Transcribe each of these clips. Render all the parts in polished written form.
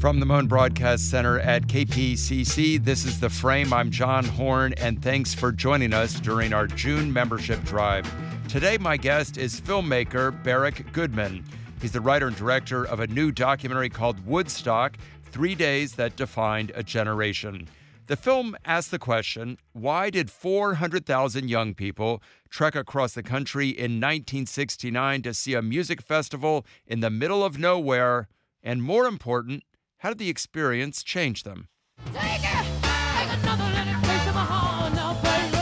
From the Mohn Broadcast Center at KPCC, this is The Frame. I'm John Horn, and thanks for joining us during our June membership drive. Today, my guest is filmmaker Barrick Goodman. He's the writer and director of a new documentary called Woodstock, 3 Days That Defined a Generation. The film asks the question, why did 400,000 young people trek across the country in 1969 to see a music festival in the middle of nowhere? And more important, how did the experience change them? Take another little piece of my heart now,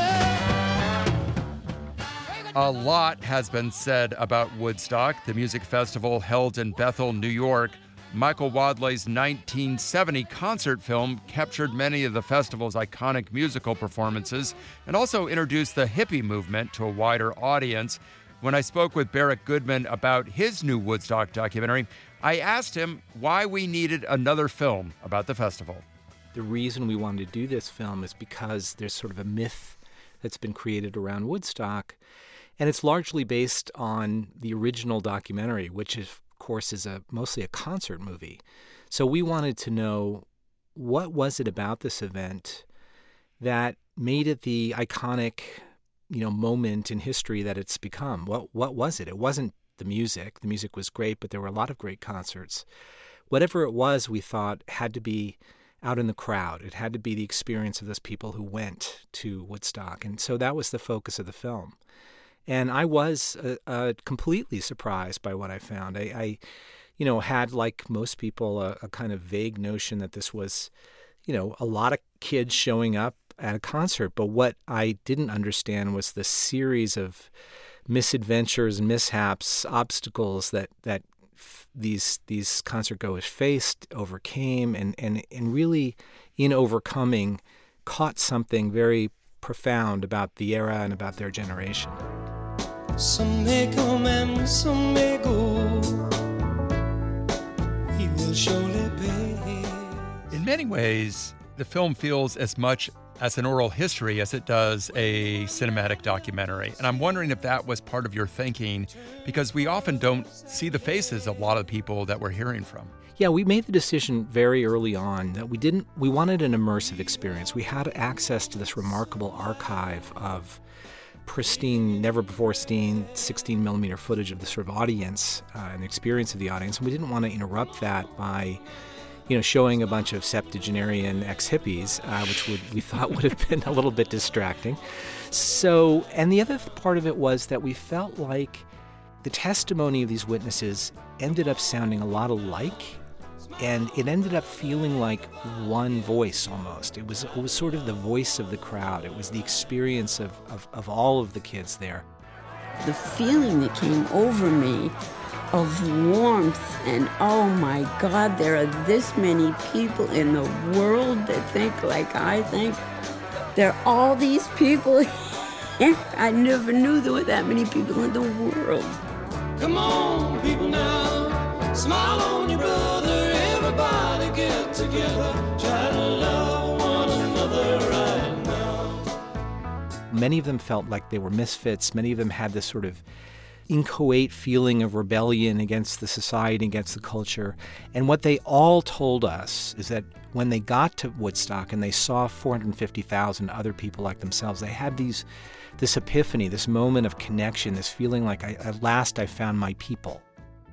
baby. A lot has been said about Woodstock, the music festival held in Bethel, New York. Michael Wadley's 1970 concert film captured many of the festival's iconic musical performances and also introduced the hippie movement to a wider audience. When I spoke with Barrick Goodman about his new Woodstock documentary, I asked him why we needed another film about the festival. The reason we wanted to do this film is because there's sort of a myth that's been created around Woodstock, and it's largely based on the original documentary, which of course is mostly a concert movie. So we wanted to know, what was it about this event that made it the iconic, moment in history that it's become? What was it? It wasn't the music. The music was great, but there were a lot of great concerts. Whatever it was, we thought had to be out in the crowd. It had to be the experience of those people who went to Woodstock. And so that was the focus of the film. And I was completely surprised by what I found. I had, like most people, a kind of vague notion that this was, a lot of kids showing up at a concert. But what I didn't understand was the series of misadventures, mishaps, obstacles that these concertgoers faced, overcame, and really, in overcoming, caught something very profound about the era and about their generation. Some may come and some may go. He will surely pay. In many ways, the film feels as much as an oral history as it does a cinematic documentary. And I'm wondering if that was part of your thinking, because we often don't see the faces of a lot of people that we're hearing from. Yeah, we made the decision very early on that we wanted an immersive experience. We had access to this remarkable archive of pristine, never-before-seen 16-millimeter footage of the sort of audience and the experience of the audience. And we didn't want to interrupt that by showing a bunch of septuagenarian ex-hippies, which we thought would have been a little bit distracting. So, and the other part of it was that we felt like the testimony of these witnesses ended up sounding a lot alike, and it ended up feeling like one voice almost. It was sort of the voice of the crowd. It was the experience of all of the kids there. The feeling that came over me of warmth and, oh my God, there are this many people in the world that think like I think. There are all these people here. I never knew there were that many people in the world. Come on, people now, smile on your brother. Everybody get together, try to love one another right now. Many of them felt like they were misfits. Many of them had this sort of inchoate feeling of rebellion against the society, against the culture. And what they all told us is that when they got to Woodstock and they saw 450,000 other people like themselves, they had this epiphany, this moment of connection, this feeling like, at last I found my people.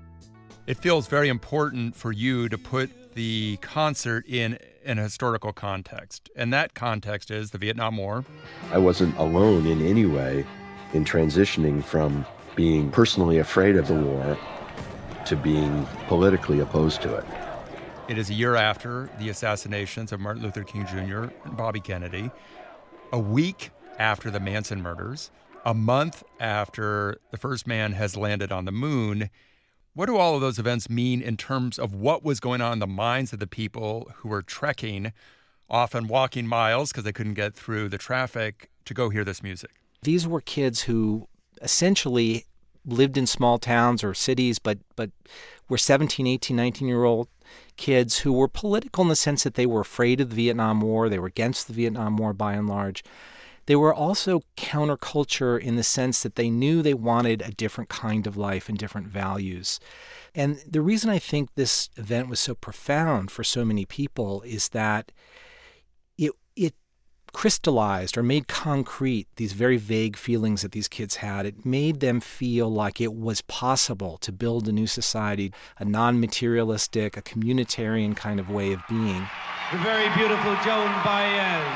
It feels very important for you to put the concert in an historical context. And that context is the Vietnam War. I wasn't alone in any way in transitioning from being personally afraid of the war to being politically opposed to it. It is a year after the assassinations of Martin Luther King Jr. and Bobby Kennedy, a week after the Manson murders, a month after the first man has landed on the moon. What do all of those events mean in terms of what was going on in the minds of the people who were trekking, often walking miles because they couldn't get through the traffic, to go hear this music? These were kids who essentially lived in small towns or cities, but were 17, 18, 19-year-old kids who were political in the sense that they were afraid of the Vietnam War. They were against the Vietnam War by and large. They were also counterculture in the sense that they knew they wanted a different kind of life and different values. And the reason I think this event was so profound for so many people is that it crystallized or made concrete these very vague feelings that these kids had. It made them feel like it was possible to build a new society, a non-materialistic, a communitarian kind of way of being. The very beautiful Joan Baez.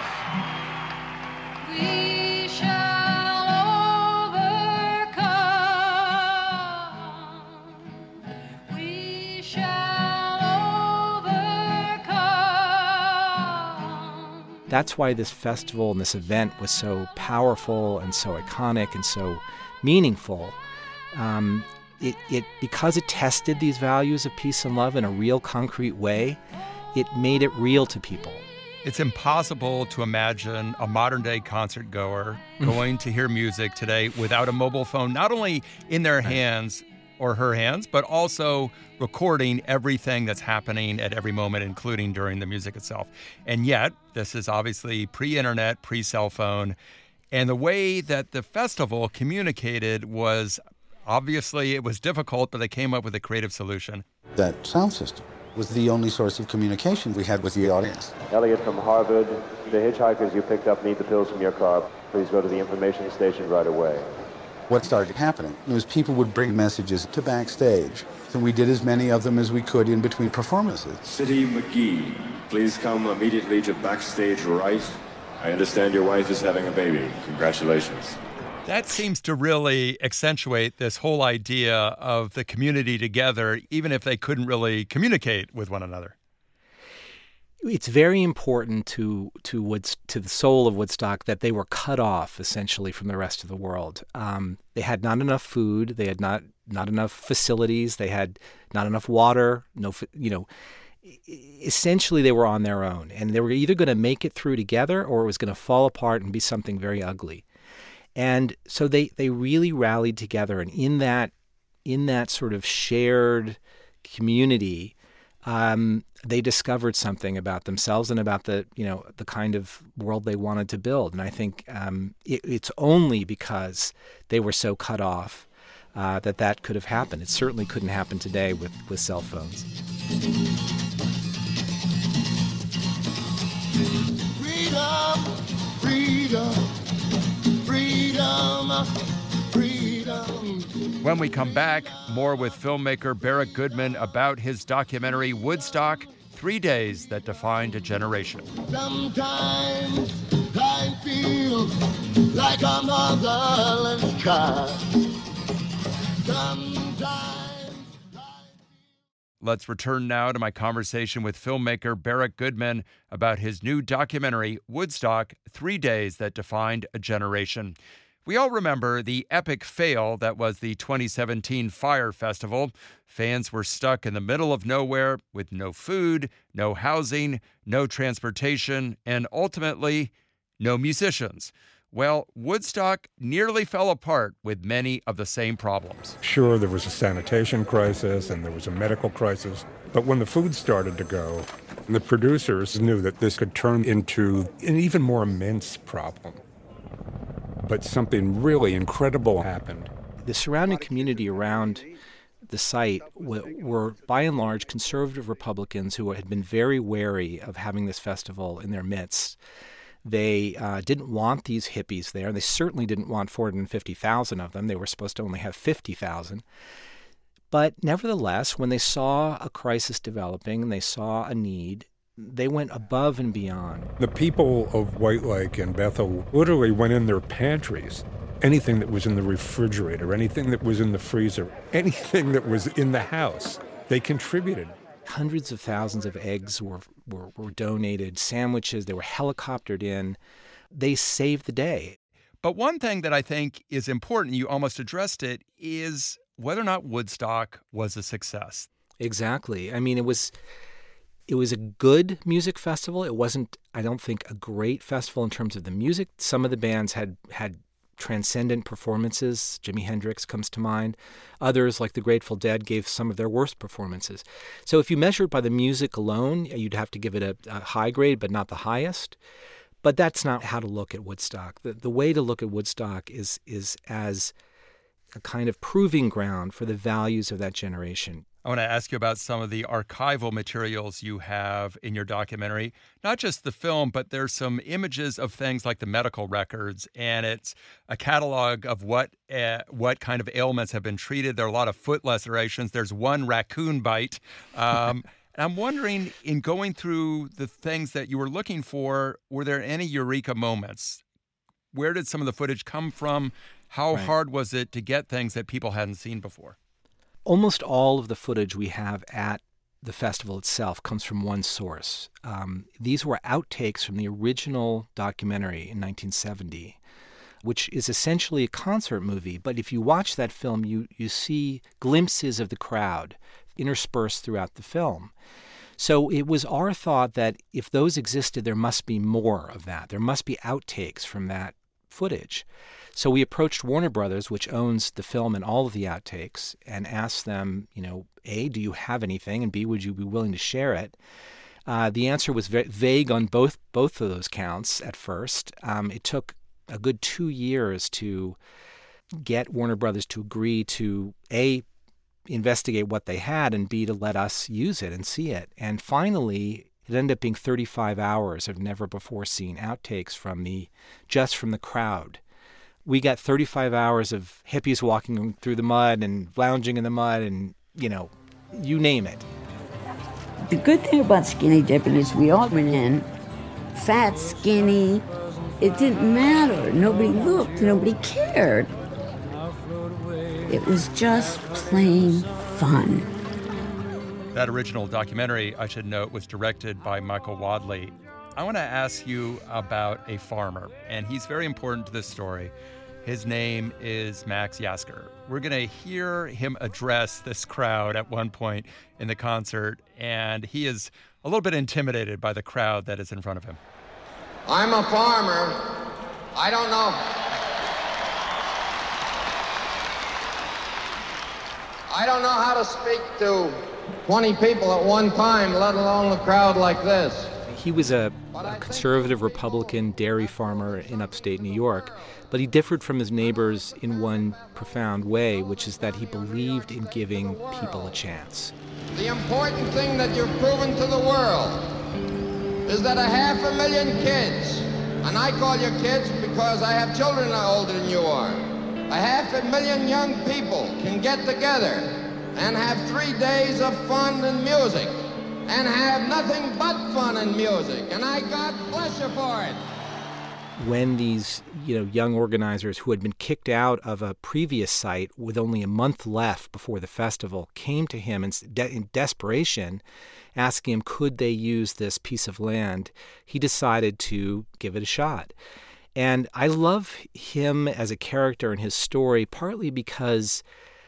We shall overcome. We shall overcome. That's why this festival and this event was so powerful and so iconic and so meaningful. Because it tested these values of peace and love in a real concrete way, it made it real to people. It's impossible to imagine a modern-day concert goer going to hear music today without a mobile phone, not only in their hands or her hands, but also recording everything that's happening at every moment, including during the music itself. And yet, this is obviously pre-internet, pre-cell phone, and the way that the festival communicated was, obviously, it was difficult, but they came up with a creative solution. That sound system was the only source of communication we had with the audience. Elliot from Harvard. The hitchhikers you picked up need the pills from your car. Please go to the information station right away. What started happening was people would bring messages to backstage. So we did as many of them as we could in between performances. City McGee, please come immediately to backstage right. I understand your wife is having a baby. Congratulations. That seems to really accentuate this whole idea of the community together, even if they couldn't really communicate with one another. It's very important to the soul of Woodstock that they were cut off, essentially, from the rest of the world. They had not enough food. They had not enough facilities. They had not enough water. Essentially, they were on their own. And they were either going to make it through together or it was going to fall apart and be something very ugly. And so they really rallied together, and in that sort of shared community, they discovered something about themselves and about the kind of world they wanted to build. And I think it's only because they were so cut off that could have happened. It certainly couldn't happen today with cell phones. Freedom, freedom. Freedom, freedom. When we come back, more with filmmaker Barrick Goodman about his documentary Woodstock, 3 Days That Defined a Generation. Sometimes I feel like a motherless child. Sometimes. Let's return now to my conversation with filmmaker Barrick Goodman about his new documentary, Woodstock, 3 Days That Defined a Generation. We all remember the epic fail that was the 2017 Fyre Festival. Fans were stuck in the middle of nowhere with no food, no housing, no transportation, and ultimately, no musicians. Well, Woodstock nearly fell apart with many of the same problems. Sure, there was a sanitation crisis and there was a medical crisis, but when the food started to go, the producers knew that this could turn into an even more immense problem. But something really incredible happened. The surrounding community around the site were, by and large, conservative Republicans who had been very wary of having this festival in their midst. They didn't want these hippies there. They certainly didn't want 450,000 of them. They were supposed to only have 50,000. But nevertheless, when they saw a crisis developing and they saw a need, they went above and beyond. The people of White Lake and Bethel literally went in their pantries. Anything that was in the refrigerator, anything that was in the freezer, anything that was in the house, they contributed. Hundreds of thousands of eggs were donated, sandwiches, they were helicoptered in. They saved the day. But one thing that I think is important, you almost addressed it, is whether or not Woodstock was a success. Exactly. I mean, it was a good music festival. It wasn't, I don't think, a great festival in terms of the music. Some of the bands had transcendent performances. Jimi Hendrix comes to mind. Others, like the Grateful Dead, gave some of their worst performances. So if you measure it by the music alone, you'd have to give it a high grade, but not the highest. But that's not how to look at Woodstock. The way to look at Woodstock is as a kind of proving ground for the values of that generation. I want to ask you about some of the archival materials you have in your documentary. Not just the film, but there's some images of things like the medical records, and it's a catalog of what kind of ailments have been treated. There are a lot of foot lacerations. There's one raccoon bite. And I'm wondering, in going through the things that you were looking for, were there any eureka moments? Where did some of the footage come from? How hard was it to get things that people hadn't seen before? Almost all of the footage we have at the festival itself comes from one source. These were outtakes from the original documentary in 1970, which is essentially a concert movie. But if you watch that film, you see glimpses of the crowd interspersed throughout the film. So it was our thought that if those existed, there must be more of that. There must be outtakes from that footage. So we approached Warner Brothers, which owns the film and all of the outtakes, and asked them, A, do you have anything? And B, would you be willing to share it? The answer was very vague on both of those counts at first. It took a good 2 years to get Warner Brothers to agree to, A, investigate what they had, and B, to let us use it and see it. And finally, it ended up being 35 hours of never-before-seen outtakes from the crowd. We got 35 hours of hippies walking through the mud and lounging in the mud and, you name it. The good thing about Skinny Dipping is we all went in fat, skinny. It didn't matter. Nobody looked. Nobody cared. It was just plain fun. That original documentary, I should note, was directed by Michael Wadley. I want to ask you about a farmer, and he's very important to this story. His name is Max Yasker. We're going to hear him address this crowd at one point in the concert, and he is a little bit intimidated by the crowd that is in front of him. I'm a farmer. I don't know. I don't know how to speak to 20 people at one time, let alone a crowd like this. He was a conservative Republican dairy farmer in upstate New York, but he differed from his neighbors in one profound way, which is that he believed in giving people a chance. The important thing that you've proven to the world is that 500,000 kids, and I call you kids because I have children older than you are, 500,000 young people can get together and have 3 days of fun and music, and have nothing but fun and music, and I God bless you for it. When these, young organizers who had been kicked out of a previous site with only a month left before the festival came to him in desperation, asking him could they use this piece of land, he decided to give it a shot. And I love him as a character and his story, partly because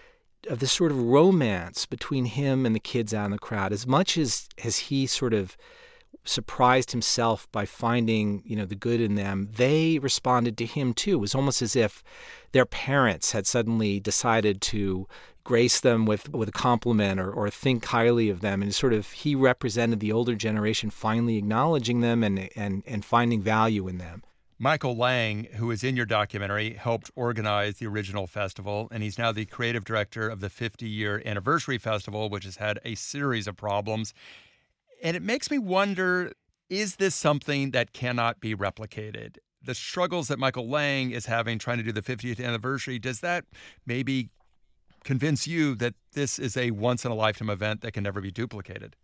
of this sort of romance between him and the kids out in the crowd. As much as he sort of surprised himself by finding, the good in them, they responded to him too. It was almost as if their parents had suddenly decided to grace them with a compliment or think highly of them. And sort of he represented the older generation finally acknowledging them and finding value in them. Michael Lang, who is in your documentary, helped organize the original festival, and he's now the creative director of the 50-year anniversary festival, which has had a series of problems. And it makes me wonder, is this something that cannot be replicated? The struggles that Michael Lang is having trying to do the 50th anniversary, does that maybe convince you that this is a once-in-a-lifetime event that can never be duplicated?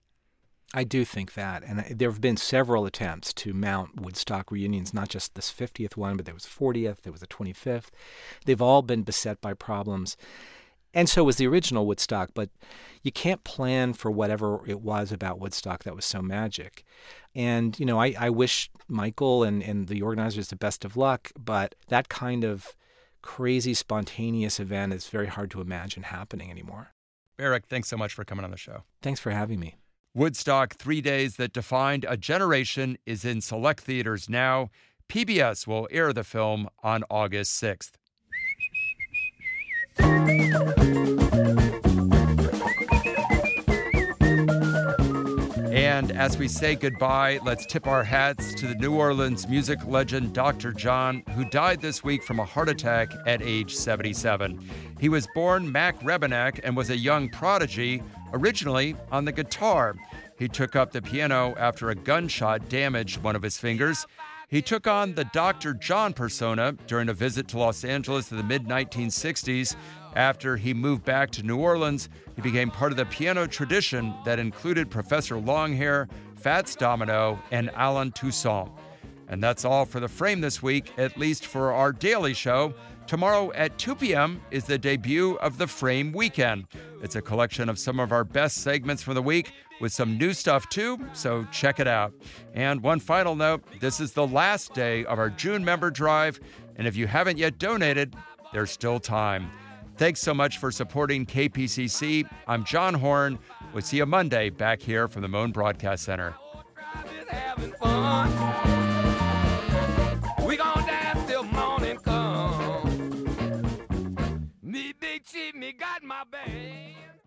I do think that, and there have been several attempts to mount Woodstock reunions, not just this 50th one, but there was 40th, there was a 25th. They've all been beset by problems, and so was the original Woodstock, but you can't plan for whatever it was about Woodstock that was so magic. And, I wish Michael and the organizers the best of luck, but that kind of crazy, spontaneous event is very hard to imagine happening anymore. Barrick, thanks so much for coming on the show. Thanks for having me. Woodstock, 3 days that defined a generation, is in select theaters now. PBS will air the film on August 6th. And as we say goodbye, let's tip our hats to the New Orleans music legend Dr. John, who died this week from a heart attack at age 77. He was born Mac Rebennack and was a young prodigy originally on the guitar. He took up the piano after a gunshot damaged one of his fingers. He took on the Dr. John persona during a visit to Los Angeles in the mid-1960s. After he moved back to New Orleans, he became part of the piano tradition that included Professor Longhair, Fats Domino, and Alan Toussaint. And that's all for The Frame this week, at least for our daily show. Tomorrow at 2 p.m. is the debut of The Frame Weekend. It's a collection of some of our best segments from the week with some new stuff too, so check it out. And one final note, this is the last day of our June member drive, and if you haven't yet donated, there's still time. Thanks so much for supporting KPCC. I'm John Horn. We'll see you Monday back here from the Moan Broadcast Center. We gon' dance till morning come. Me big chief, me got my band.